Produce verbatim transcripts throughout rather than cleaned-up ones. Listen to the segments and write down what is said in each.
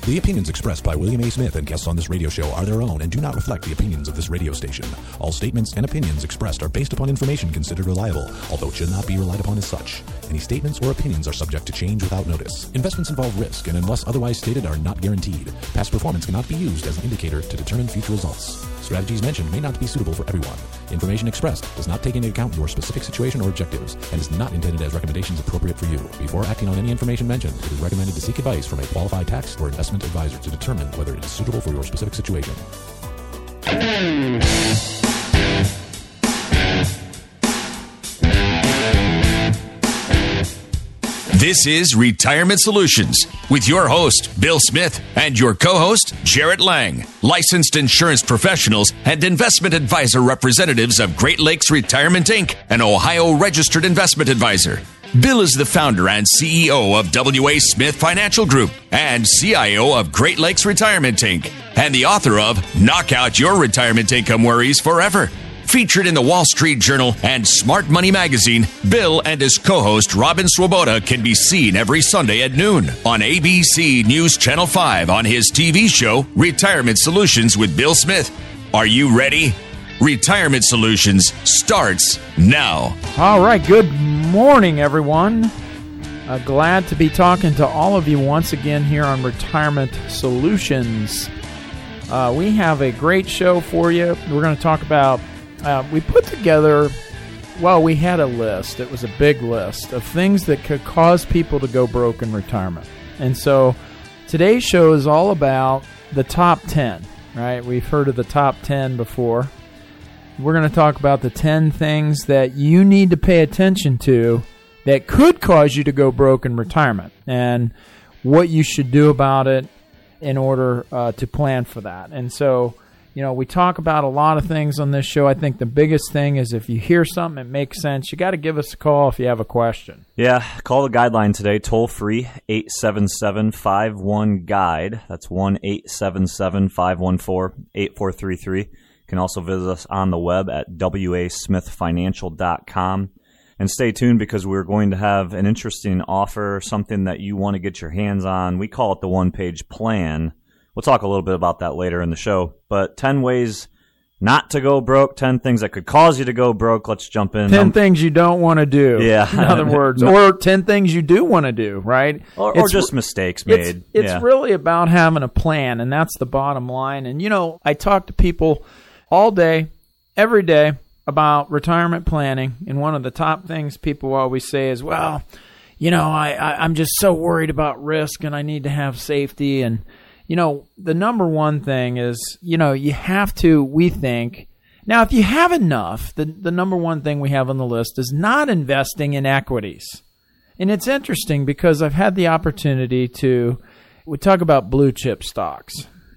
The opinions expressed by William A. Smith and guests on this radio show are their own and do not reflect the opinions of this radio station. All statements and opinions expressed are based upon information considered reliable, although it should not be relied upon as such. Any statements or opinions are subject to change without notice. Investments involve risk and, unless otherwise stated, are not guaranteed. Past performance cannot be used as an indicator to determine future results. Strategies mentioned may not be suitable for everyone. Information expressed does not take into account your specific situation or objectives and is not intended as recommendations appropriate for you. Before acting on any information mentioned, it is recommended to seek advice from a qualified tax or investment advisor to determine whether it is suitable for your specific situation. This is Retirement Solutions with your host, Bill Smith, and your co-host, Jarrett Lang, licensed insurance professionals and investment advisor representatives of Great Lakes Retirement, Incorporated, an Ohio registered investment advisor. Bill is the founder and C E O of W A. Smith Financial Group and C I O of Great Lakes Retirement, Incorporated, and the author of Knock Out Your Retirement Income Worries Forever. Featured in the Wall Street Journal and Smart Money Magazine, Bill and his co-host Robin Swoboda can be seen every Sunday at noon on A B C News Channel five on his T V show, Retirement Solutions with Bill Smith. Are you ready? Retirement Solutions starts now. All right, good morning, everyone. Uh, glad to be talking to all of you once again here on Retirement Solutions. Uh, we have a great show for you. We're going to talk about Uh, we put together, well, we had a list. It was a big list of things that could cause people to go broke in retirement. And so today's show is all about the top ten, right? We've heard of the top ten before. We're going to talk about the ten things that you need to pay attention to that could cause you to go broke in retirement and what you should do about it in order uh, to plan for that. And so, you know, we talk about a lot of things on this show. I think the biggest thing is if you hear something that makes sense, you got to give us a call if you have a question. Yeah, call the guideline today, toll-free, eight seven seven, five one, guide. That's one eight seven seven, five one four, eight four three three. You can also visit us on the web at w a smith financial dot com. And stay tuned because we're going to have an interesting offer, something that you want to get your hands on. We call it the one-page plan. We'll talk a little bit about that later in the show. But ten ways not to go broke, ten things that could cause you to go broke. Let's jump in. ten um, things you don't want to do, yeah. in other words. Or ten things you do want to do, right? Or, or just mistakes made. It's, it's yeah. really about having a plan, and that's the bottom line. And, you know, I talk to people all day, every day, about retirement planning. And one of the top things people always say is, well, you know, I, I, I'm just so worried about risk, and I need to have safety. And you know, the number one thing is, you know, you have to, we think, now if you have enough, the, the number one thing we have on the list is not investing in equities. And it's interesting because I've had the opportunity to, we talk about blue chip stocks.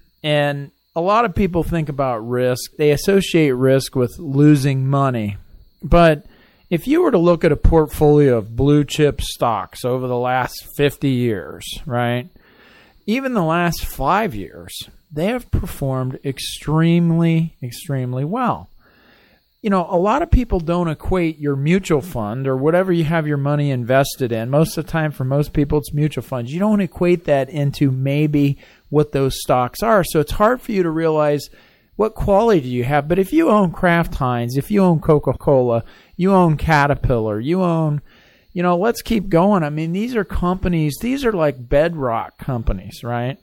And a lot of people think about risk. They associate risk with losing money. But if you were to look at a portfolio of blue chip stocks over the last fifty years, right? Even the last five years, they have performed extremely, extremely well. You know, a lot of people don't equate your mutual fund or whatever you have your money invested in. Most of the time, for most people, it's mutual funds. You don't equate that into maybe what those stocks are. So it's hard for you to realize what quality do you have. But if you own Kraft Heinz, if you own Coca-Cola, you own Caterpillar, you own... You know, let's keep going. I mean, these are companies, these are like bedrock companies, right?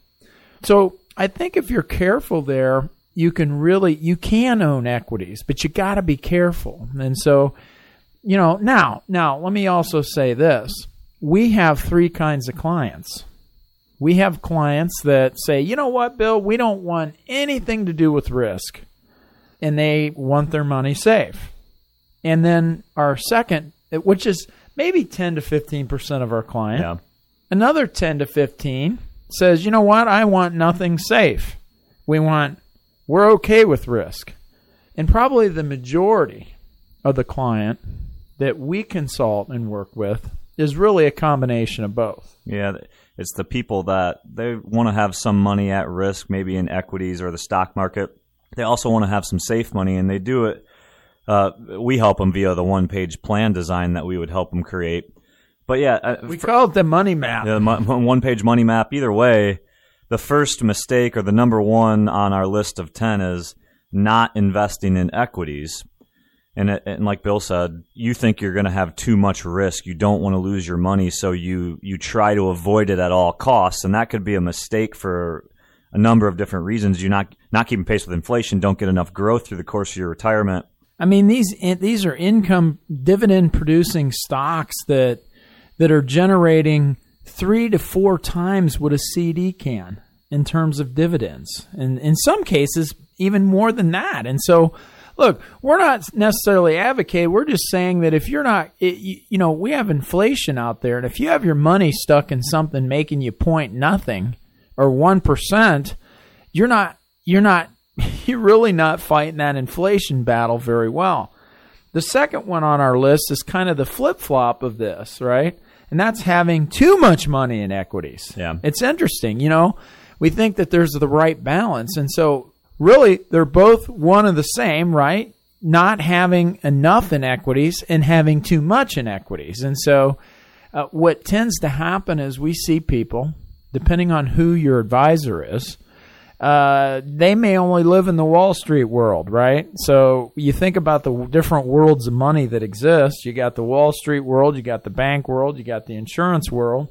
So I think if you're careful there, you can really, you can own equities, but you got to be careful. And so, you know, now, now let me also say this. We have three kinds of clients. We have clients that say, you know what, Bill, we don't want anything to do with risk. And they want their money safe. And then our second, which is maybe ten to fifteen percent of our client. Yeah. Another ten to fifteen says, you know what, I want nothing safe. We want, we're okay with risk. And probably the majority of the client that we consult and work with is really a combination of both. Yeah, it's the people that they want to have some money at risk, maybe in equities or the stock market. They also want to have some safe money, and they do it. Uh, we help them via the one-page plan design that we would help them create. But yeah, uh, we for, call it the money map. Yeah, the one-page money map. Either way, the first mistake, or the number one on our list of ten, is not investing in equities. And, it, and like Bill said, you think you're going to have too much risk. You don't want to lose your money, so you, you try to avoid it at all costs. And that could be a mistake for a number of different reasons. You're not, not keeping pace with inflation, don't get enough growth through the course of your retirement. I mean, these these are income dividend producing stocks that that are generating three to four times what a C D can in terms of dividends, and in some cases even more than that. And so, look, we're not necessarily advocating. We're just saying that if you're not, it, you, you know, we have inflation out there, and if you have your money stuck in something making you point nothing or one percent, you're not you're not. You're really not fighting that inflation battle very well. The second one on our list is kind of the flip-flop of this, right? And that's having too much money in equities. Yeah. It's interesting. You know, we think that there's the right balance. And so really they're both one and the same, right? Not having enough in equities and having too much in equities. And so uh, what tends to happen is we see people, depending on who your advisor is, Uh, they may only live in the Wall Street world, right? So you think about the different worlds of money that exist. You got the Wall Street world, you got the bank world, you got the insurance world.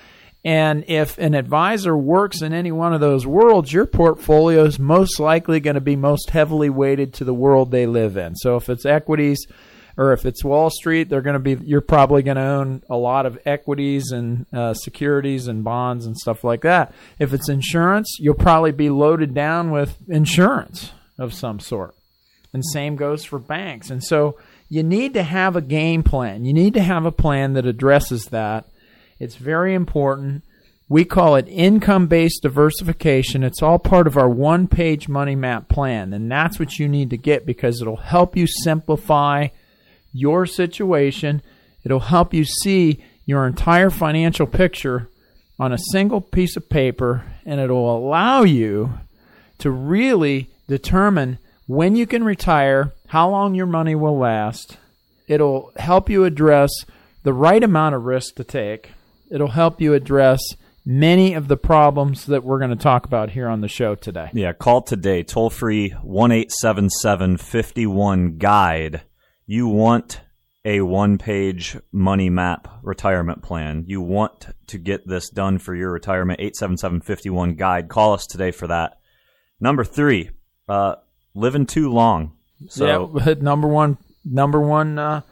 And if an advisor works in any one of those worlds, your portfolio is most likely going to be most heavily weighted to the world they live in. So if it's equities, or if it's Wall Street, they're going to be. You're probably going to own a lot of equities and uh, securities and bonds and stuff like that. If it's insurance, you'll probably be loaded down with insurance of some sort. And same goes for banks. And so you need to have a game plan. You need to have a plan that addresses that. It's very important. We call it income-based diversification. It's all part of our one-page money map plan, and that's what you need to get because it'll help you simplify your situation. It'll help you see your entire financial picture on a single piece of paper, and it'll allow you to really determine when you can retire, how long your money will last. It'll help you address the right amount of risk to take. It'll help you address many of the problems that we're going to talk about here on the show today. Yeah, call today, toll-free one eight seven seven, five one, guide. You want a one-page money map retirement plan. You want to get this done for your retirement. eight seven seven, five one, guide. Call us today for that. Number three, uh, living too long. So, yeah, number one, number one uh,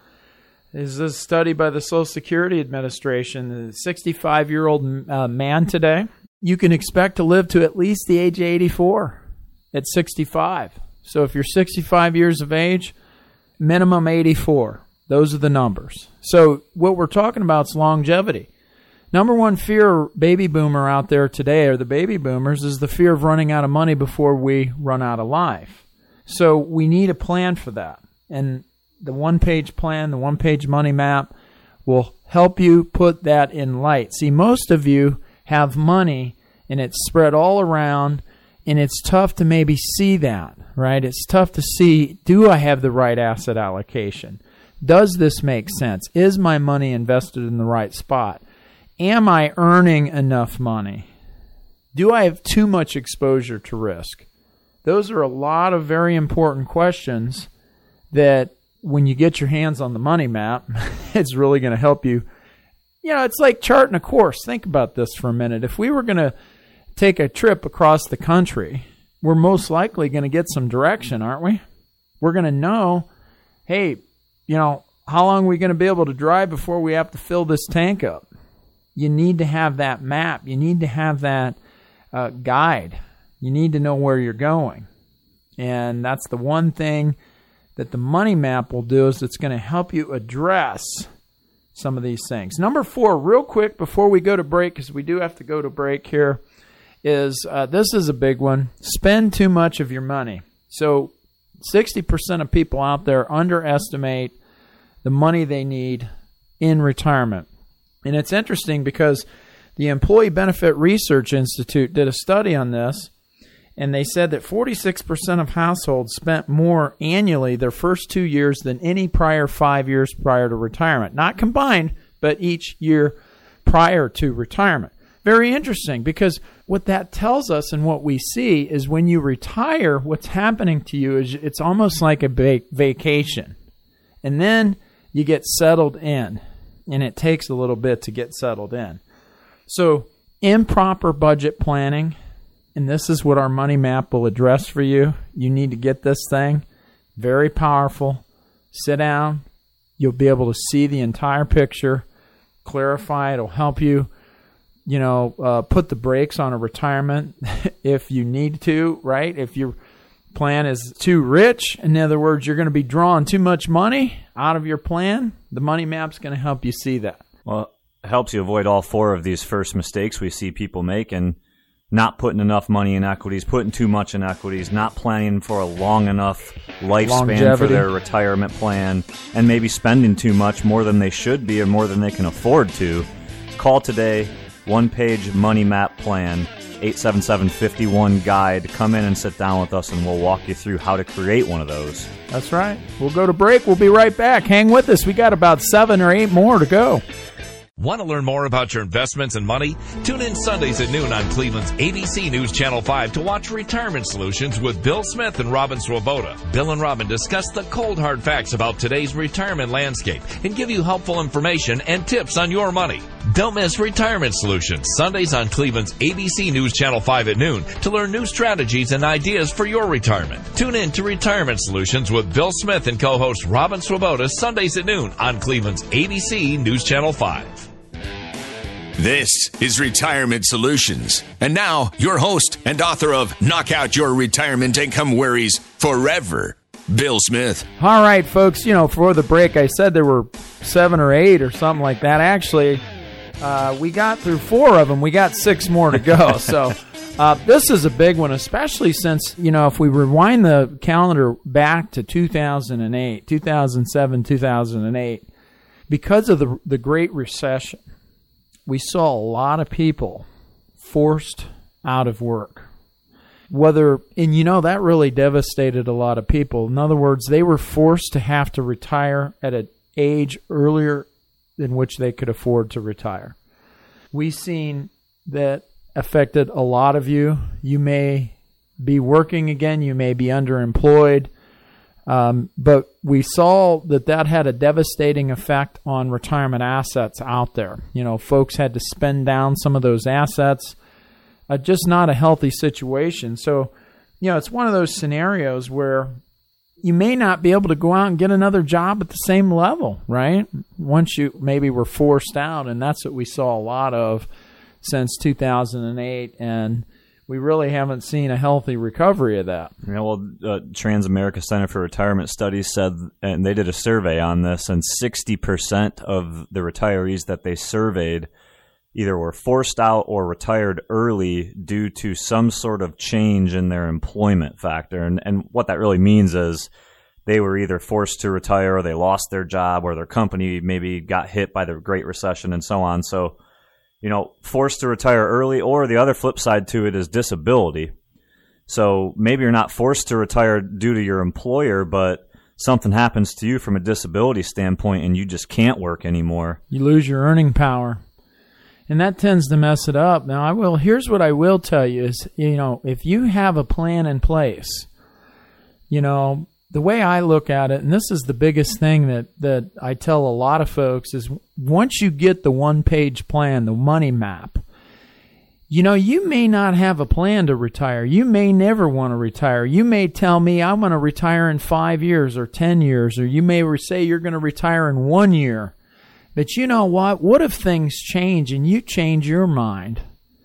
is this study by the Social Security Administration. The sixty-five-year-old uh, man today, you can expect to live to at least the age of eighty-four at sixty-five. So if you're sixty-five years of age, minimum eighty-four. Those are the numbers. So what we're talking about is longevity. Number one fear baby boomer out there today, or the baby boomers, is the fear of running out of money before we run out of life. So we need a plan for that. And the one-page plan, the one-page money map, will help you put that in light. See, most of you have money, and it's spread all around, and it's tough to maybe see that, right? It's tough to see, do I have the right asset allocation? Does this make sense? Is my money invested in the right spot? Am I earning enough money? Do I have too much exposure to risk? Those are a lot of very important questions that when you get your hands on the money map, it's really going to help you. You know, it's like charting a course. Think about this for a minute. If we were going to take a trip across the country, we're most likely going to get some direction, aren't we? We're going to know, hey, you know, how long are we going to be able to drive before we have to fill this tank up? You need to have that map. You need to have that uh, guide. You need to know where you're going. And that's the one thing that the money map will do, is it's going to help you address some of these things. Number four, real quick before we go to break, because we do have to go to break here, is uh, this is a big one. Spend too much of your money. So sixty percent of people out there underestimate the money they need in retirement. And it's interesting because the Employee Benefit Research Institute did a study on this, and they said that forty-six percent of households spent more annually their first two years than any prior five years prior to retirement. Not combined, but each year prior to retirement. Very interesting, because what that tells us and what we see is when you retire, what's happening to you is it's almost like a vac- vacation. And then you get settled in, and it takes a little bit to get settled in. So improper budget planning, and this is what our money map will address for you. You need to get this thing. Very powerful. Sit down. You'll be able to see the entire picture, clarify. It'll help you, you know, uh, put the brakes on a retirement if you need to, right? If your plan is too rich, in other words, you're going to be drawing too much money out of your plan, the money map's going to help you see that. Well, it helps you avoid all four of these first mistakes we see people make, and not putting enough money in equities, putting too much in equities, not planning for a long enough lifespan Longevity. for their retirement plan, and maybe spending too much, more than they should be or more than they can afford to. Call today, one-page money map plan, eight seven seven, five one, guide. Come in and sit down with us, and we'll walk you through how to create one of those. That's right. We'll go to break. We'll be right back. Hang with us. We got about seven or eight more to go. Want to learn more about your investments and money? Tune in Sundays at noon on Cleveland's A B C News Channel five to watch Retirement Solutions with Bill Smith and Robin Swoboda. Bill and Robin discuss the cold hard facts about today's retirement landscape and give you helpful information and tips on your money. Don't miss Retirement Solutions, Sundays on Cleveland's A B C News Channel five at noon to learn new strategies and ideas for your retirement. Tune in to Retirement Solutions with Bill Smith and co-host Robin Swoboda, Sundays at noon on Cleveland's A B C News Channel five. This is Retirement Solutions. And now, your host and author of Knock Out Your Retirement Income Worries Forever, Bill Smith. All right, folks, you know, for the break, I said there were seven or eight or something like that. Actually, uh, we got through four of them. We got six more to go. So uh, this is a big one, especially since, you know, if we rewind the calendar back to two thousand eight, two thousand seven, two thousand eight, because of the the Great Recession, we saw a lot of people forced out of work. Whether, and you know, that really devastated a lot of people. In other words, they were forced to have to retire at an age earlier than which they could afford to retire. We've seen that affected a lot of you. You may be working again, you may be underemployed. Um, but we saw that that had a devastating effect on retirement assets out there. You know, folks had to spend down some of those assets. Uh, just not a healthy situation. So, you know, it's one of those scenarios where you may not be able to go out and get another job at the same level, right? Once you maybe were forced out, and that's what we saw a lot of since two thousand eight, and we really haven't seen a healthy recovery of that. Yeah, well, uh, Transamerica Center for Retirement Studies said, and they did a survey on this, and sixty percent of the retirees that they surveyed either were forced out or retired early due to some sort of change in their employment factor. And, and what that really means is they were either forced to retire or they lost their job or their company maybe got hit by the Great Recession and so on. So, you know, forced to retire early, or the other flip side to it is disability. So maybe you're not forced to retire due to your employer, but something happens to you from a disability standpoint and you just can't work anymore. You lose your earning power. And that tends to mess it up. Now, I will. Here's what I will tell you is, you know, if you have a plan in place, you know, the way I look at it, and this is the biggest thing that, that I tell a lot of folks, is once you get the one-page plan, the money map, you know, you may not have a plan to retire. You may never want to retire. You may tell me, I want to retire in five years or ten years, or you may say you're going to retire in one year. But you know what? What if things change and you change your mind?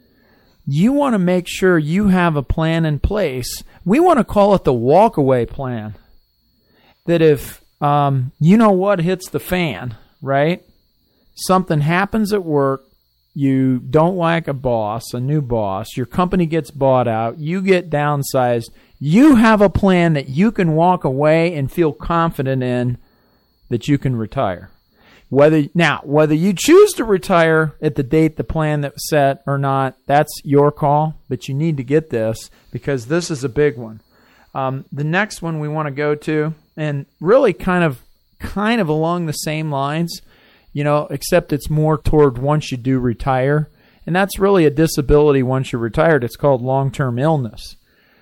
You want to make sure you have a plan in place. We want to call it the walk-away plan. That if, um, you know what hits the fan, right? Something happens at work, you don't like a boss, a new boss, your company gets bought out, you get downsized, you have a plan that you can walk away and feel confident in that you can retire. Whether now, whether you choose to retire at the date the plan that was set or not, that's your call, but you need to get this because this is a big one. Um, the next one we want to go to, and really kind of kind of along the same lines, you know, except it's more toward once you do retire, And that's really a disability once you're retired. It's called long-term illness.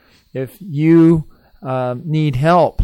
If you uh, need help,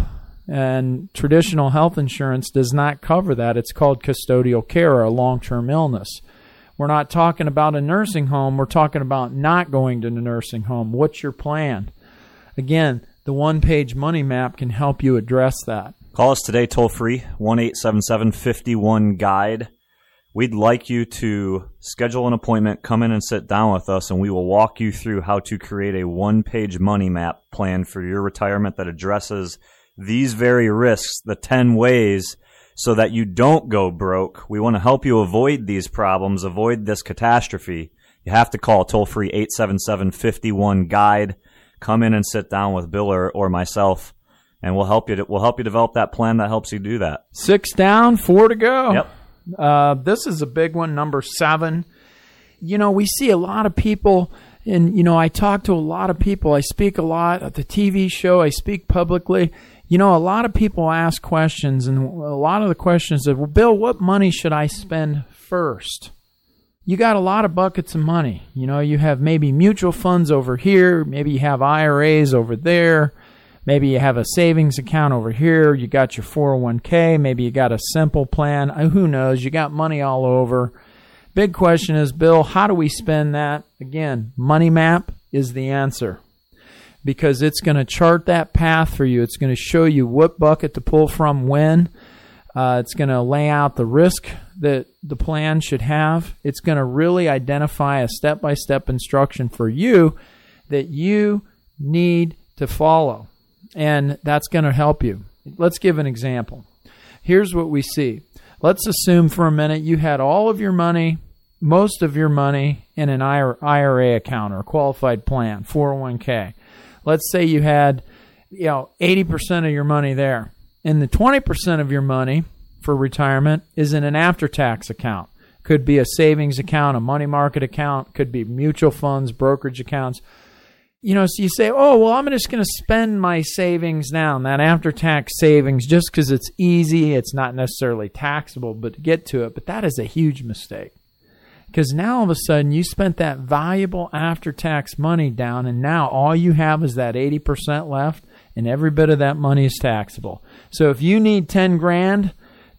and traditional health insurance does not cover that, it's called custodial care or a long-term illness. We're not talking about a nursing home. We're talking about not going to the nursing home. What's your plan? Again, the one-page money map can help you address that. Call us today toll-free, one eight seven seven, five one, guide. We'd like you to schedule an appointment, come in and sit down with us, and we will walk you through how to create a one-page money map plan for your retirement that addresses these very risks, the ten ways, so that you don't go broke. We want to help you avoid these problems, avoid this catastrophe. You have to call toll-free eight seven seven, five one, guide. Come in and sit down with Bill or, or myself, and we'll help you. To, we'll help you develop that plan that helps you do that. Six down, four to go. Yep. Uh, this is a big one, number seven. You know, we see a lot of people, and, you know, I talk to a lot of people. I speak a lot at the T V show. I speak publicly. You know, a lot of people ask questions, and a lot of the questions are, well, Bill, what money should I spend first? You got a lot of buckets of money. You know, you have maybe mutual funds over here. Maybe you have I R As over there. Maybe you have a savings account over here. You got your four oh one k. Maybe you got a simple plan. Who knows? You got money all over. Big question is, Bill, how do we spend that? Again, Money Map is the answer, because it's going to chart that path for you. It's going to show you what bucket to pull from when. Uh, it's going to lay out the risk that the plan should have. It's going to really identify a step-by-step instruction for you that you need to follow. And that's going to help you. Let's give an example. Here's what we see. Let's assume for a minute you had all of your money, most of your money, in an I R A account or a qualified plan, four oh one k. Let's say you had, you know, eighty percent of your money there. And the twenty percent of your money for retirement is in an after-tax account. Could be a savings account, a money market account, could be mutual funds, brokerage accounts. You know, so you say, oh, well, I'm just going to spend my savings now, and that after-tax savings, just because it's easy, it's not necessarily taxable, but to get to it. But that is a huge mistake, because now all of a sudden you spent that valuable after-tax money down, and now all you have is that eighty percent left, and every bit of that money is taxable. So if you need ten grand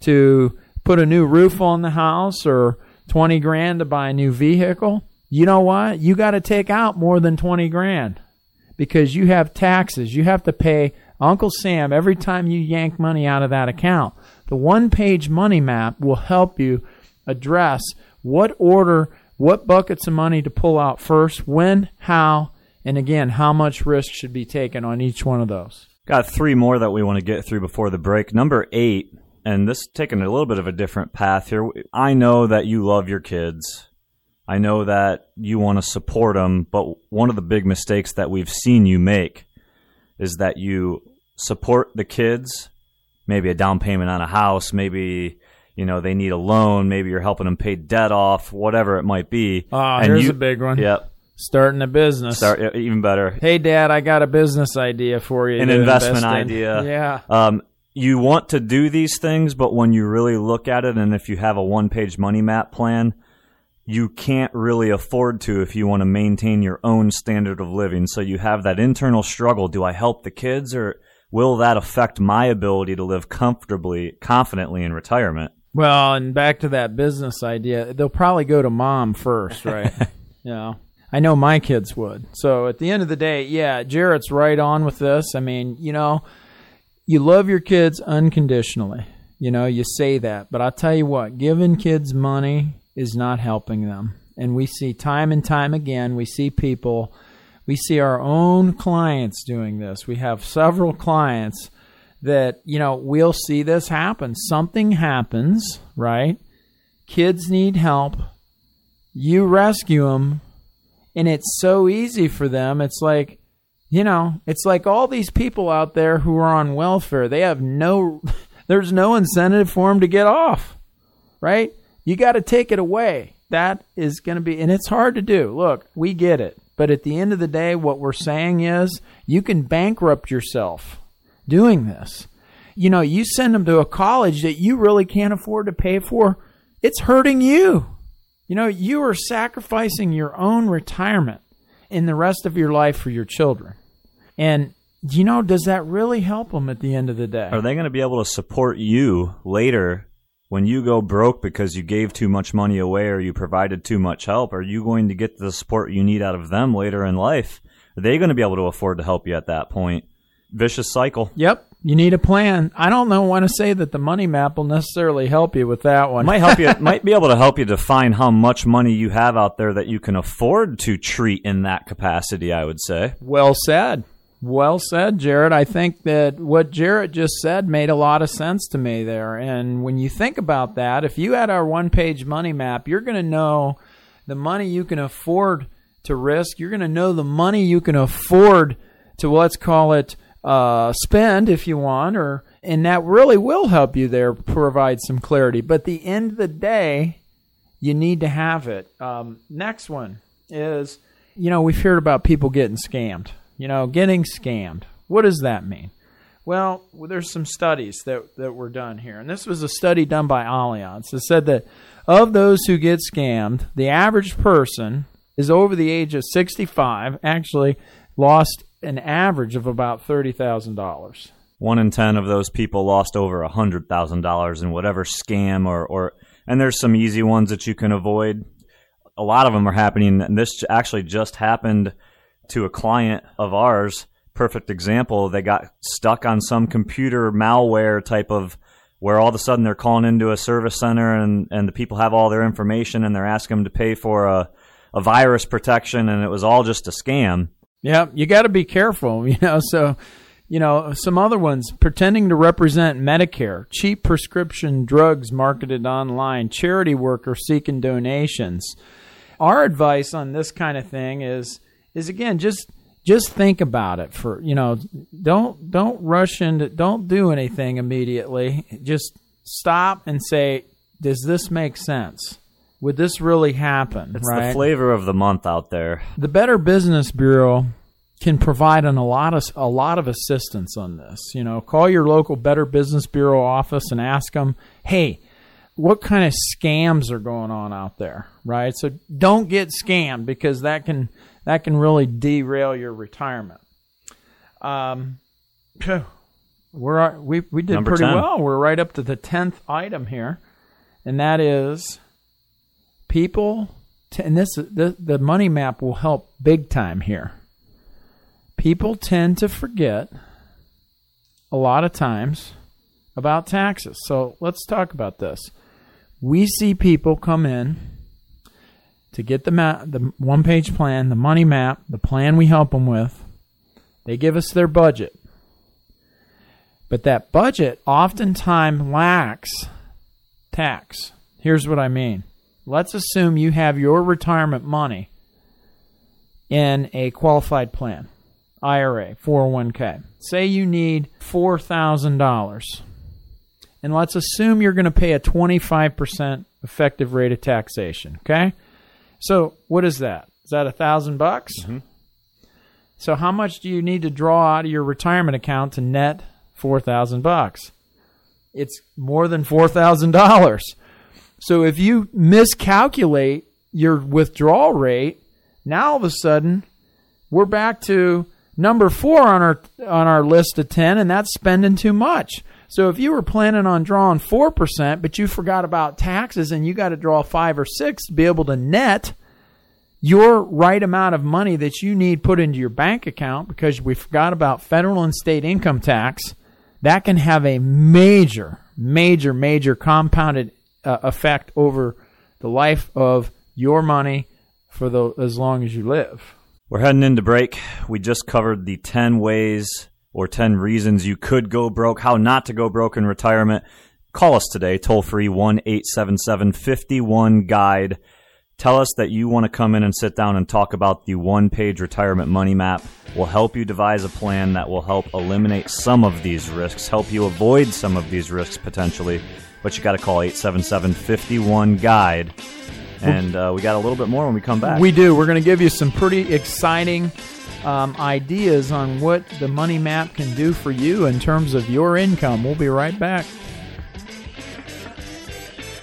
to put a new roof on the house or twenty grand to buy a new vehicle, you know what? You got to take out more than twenty grand, because you have taxes. You have to pay Uncle Sam every time you yank money out of that account. The one-page money map will help you address what order, what buckets of money to pull out first, when, how, and again, how much risk should be taken on each one of those. Got three more that we want to get through before the break. Number eight, and this is taking a little bit of a different path here. I know that you love your kids. I know that you want to support them, but one of the big mistakes that we've seen you make is that you support the kids, maybe a down payment on a house, maybe, you know, they need a loan, maybe you're helping them pay debt off, whatever it might be. Ah, and here's you, a big one. Yep. Starting a business. Start, even better. Hey, Dad, I got a business idea for you. An investment idea. Yeah. Um, you want to do these things, but when you really look at it, and if you have a one-page money map plan, you can't really afford to if you want to maintain your own standard of living. So you have that internal struggle. Do I help the kids, or will that affect my ability to live comfortably, confidently in retirement? Well, and back to that business idea, they'll probably go to mom first, right? You know, I know my kids would. So at the end of the day, yeah, Jarrett's right on with this. I mean, you know, you love your kids unconditionally. You know, you say that. But I'll tell you what, giving kids money is not helping them. And we see time and time again, we see people, we see our own clients doing this. We have several clients that, you know, we'll see this happen. Something happens, right? Kids need help. You rescue them, and it's so easy for them. It's like, you know, it's like all these people out there who are on welfare. They have no, there's no incentive for them to get off, right? You got to take it away. That is going to be, and it's hard to do. Look, we get it. But at the end of the day, what we're saying is you can bankrupt yourself doing this. You know, you send them to a college that you really can't afford to pay for. It's hurting you. You know, you are sacrificing your own retirement in the rest of your life for your children. And, you know, does that really help them at the end of the day? Are they going to be able to support you later when you go broke because you gave too much money away or you provided too much help? Are you going to get the support you need out of them later in life? Are they going to be able to afford to help you at that point? Vicious cycle. Yep. You need a plan. I don't know, want to say that the money map will necessarily help you with that one. Might help you. Might be able to help you define how much money you have out there that you can afford to treat in that capacity, I would say. Well said. Well said, Jared. I think that what Jared just said made a lot of sense to me there. And when you think about that, if you had our one-page money map, you're going to know the money you can afford to risk. You're going to know the money you can afford to, let's call it, uh, spend if you want, or and that really will help you there, provide some clarity. But at the end of the day, you need to have it. Um, next one is, you know, we've heard about people getting scammed. You know, getting scammed. What does that mean? Well, there's some studies that, that were done here. And this was a study done by Allianz. It said that of those who get scammed, the average person is over the age of sixty-five, actually lost an average of about thirty thousand dollars. One in ten of those people lost over one hundred thousand dollars in whatever scam or, or... And there's some easy ones that you can avoid. A lot of them are happening. And this actually just happened to a client of ours. Perfect example. They got stuck on some computer malware type of where all of a sudden they're calling into a service center and, and the people have all their information and they're asking them to pay for a, a virus protection, and it was all just a scam. Yeah, you got to be careful, you know. So, you know, some other ones, pretending to represent Medicare, cheap prescription drugs marketed online, charity worker seeking donations. Our advice on this kind of thing is is again just just think about it for, you know, don't don't rush into, don't do anything immediately. Just stop and say, does this make sense? Would this really happen? It's right? the flavor of the month out there. The Better Business Bureau can provide an, a lot of a lot of assistance on this. You know, call your local Better Business Bureau office and ask them, hey, what kind of scams are going on out there, right? So don't get scammed, because that can that can really derail your retirement. Um, we're we we did Number pretty ten. well. We're right up to the tenth item here, and that is people. T- and this the the money map will help big time here. People tend to forget a lot of times about taxes. So let's talk about this. We see people come in to get the ma- the one-page plan, the money map, the plan we help them with. They give us their budget. But that budget oftentimes lacks tax. Here's what I mean. Let's assume you have your retirement money in a qualified plan, I R A, four oh one k. Say you need four thousand dollars. And let's assume you're going to pay a twenty-five percent effective rate of taxation, okay? So what is that? Is that a thousand bucks? Mm-hmm. So how much do you need to draw out of your retirement account to net four thousand bucks? It's more than four thousand dollars. So if you miscalculate your withdrawal rate, now all of a sudden we're back to number four on our on our list of ten, and that's spending too much. So if you were planning on drawing four percent, but you forgot about taxes and you got to draw five or six to be able to net your right amount of money that you need put into your bank account because we forgot about federal and state income tax, that can have a major, major, major compounded uh, effect over the life of your money for the as long as you live. We're heading into break. We just covered the ten ways or ten reasons you could go broke, how not to go broke in retirement. Call us today, toll free, one eight seven seven, five one, guide. Tell us that you want to come in and sit down and talk about the one-page retirement money map. We'll help you devise a plan that will help eliminate some of these risks, help you avoid some of these risks potentially. But you got to call eight seven seven, five one, guide. And uh, we got a little bit more when we come back. We do. We're going to give you some pretty exciting um, ideas on what the money map can do for you in terms of your income. We'll be right back.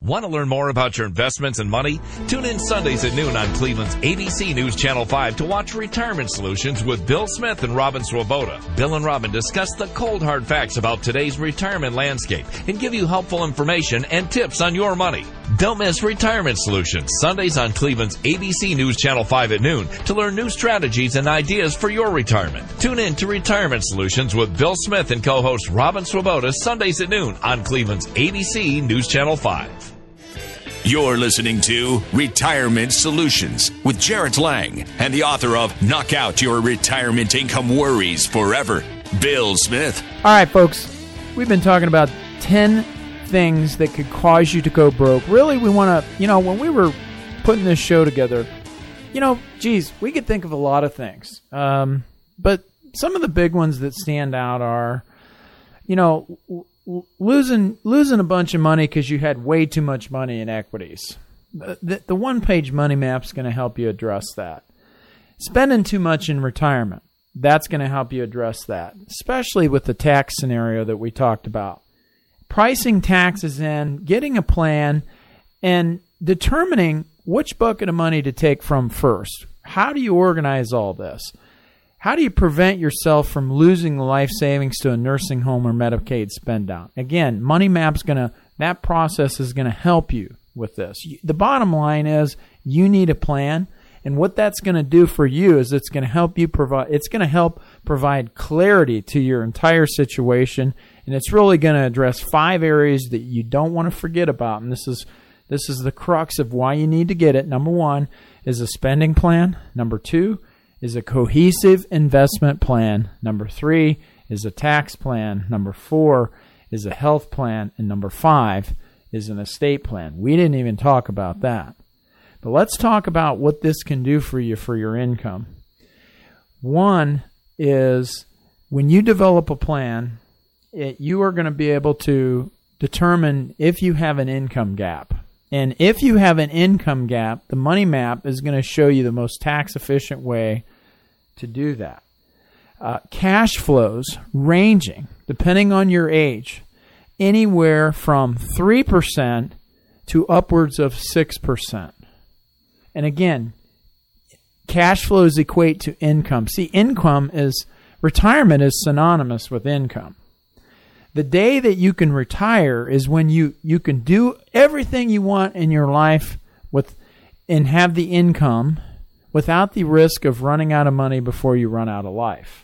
Want to learn more about your investments and money? Tune in Sundays at noon on Cleveland's A B C News Channel five to watch Retirement Solutions with Bill Smith and Robin Swoboda. Bill and Robin discuss the cold hard facts about today's retirement landscape and give you helpful information and tips on your money. Don't miss Retirement Solutions, Sundays on Cleveland's A B C News Channel five at noon to learn new strategies and ideas for your retirement. Tune in to Retirement Solutions with Bill Smith and co-host Robin Swoboda, Sundays at noon on Cleveland's A B C News Channel five. You're listening to Retirement Solutions with Jarrett Lang and the author of Knock Out Your Retirement Income Worries Forever, Bill Smith. All right, folks, we've been talking about ten things that could cause you to go broke. Really, we want to, you know, when we were putting this show together, you know, geez, we could think of a lot of things. Um, but some of the big ones that stand out are, you know, losing losing a bunch of money because you had way too much money in equities. The, the one-page money map is going to help you address that. Spending too much in retirement, that's going to help you address that, especially with the tax scenario that we talked about. Pricing taxes in, getting a plan, and determining which bucket of money to take from first. How do you organize all this? How do you prevent yourself from losing the life savings to a nursing home or Medicaid spend down? Again, Money Map's gonna that process is gonna help you with this. The bottom line is you need a plan, and what that's gonna do for you is it's gonna help you provide. It's gonna help provide clarity to your entire situation, and it's really gonna address five areas that you don't want to forget about. And this is this is the crux of why you need to get it. Number one is a spending plan. Number two is a cohesive investment plan. Number three is a tax plan. Number four is a health plan. And number five is an estate plan. We didn't even talk about that. But let's talk about what this can do for you for your income. One is when you develop a plan, it, you are going to be able to determine if you have an income gap. And if you have an income gap, the Money Map is going to show you the most tax-efficient way to do that. Uh, cash flows ranging, depending on your age, anywhere from three percent to upwards of six percent. And again, cash flows equate to income. See, income is, retirement is synonymous with income. The day that you can retire is when you, you can do everything you want in your life with and have the income without the risk of running out of money before you run out of life.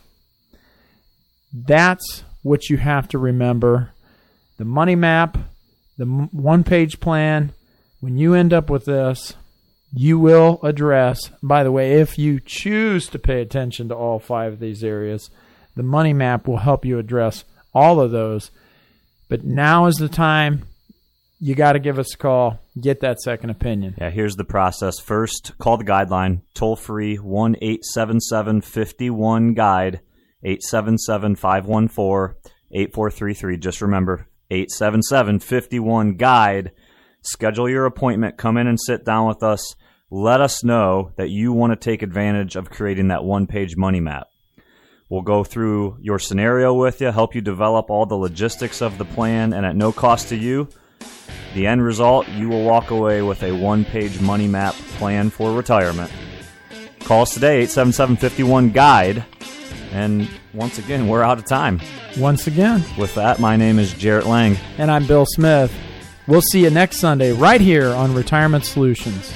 That's what you have to remember. The Money Map, the one-page plan, when you end up with this, you will address, by the way, if you choose to pay attention to all five of these areas, the Money Map will help you address all of those. But now is the time. You got to give us a call. Get that second opinion. Yeah, here's the process. First, call the guideline, toll free, one eight seven seven five one guide, eight seven seven five one four eight four three three. Just remember, eight seven seven five one guide. Schedule your appointment. Come in and sit down with us. Let us know that you want to take advantage of creating that one-page money map. We'll go through your scenario with you, help you develop all the logistics of the plan, and at no cost to you, the end result, you will walk away with a one-page money map plan for retirement. Call us today, eight seven seven five one guide. And once again, we're out of time. Once again. With that, my name is Jarrett Lang. And I'm Bill Smith. We'll see you next Sunday right here on Retirement Solutions.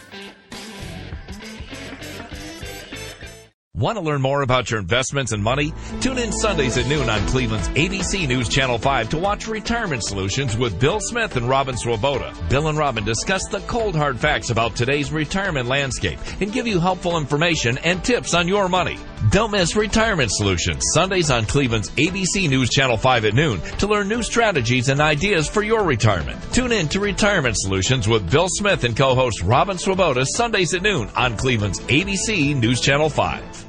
Want to learn more about your investments and money? Tune in Sundays at noon on Cleveland's A B C News Channel five to watch Retirement Solutions with Bill Smith and Robin Swoboda. Bill and Robin discuss the cold hard facts about today's retirement landscape and give you helpful information and tips on your money. Don't miss Retirement Solutions, Sundays on Cleveland's A B C News Channel five at noon to learn new strategies and ideas for your retirement. Tune in to Retirement Solutions with Bill Smith and co-host Robin Swoboda, Sundays at noon on Cleveland's A B C News Channel five.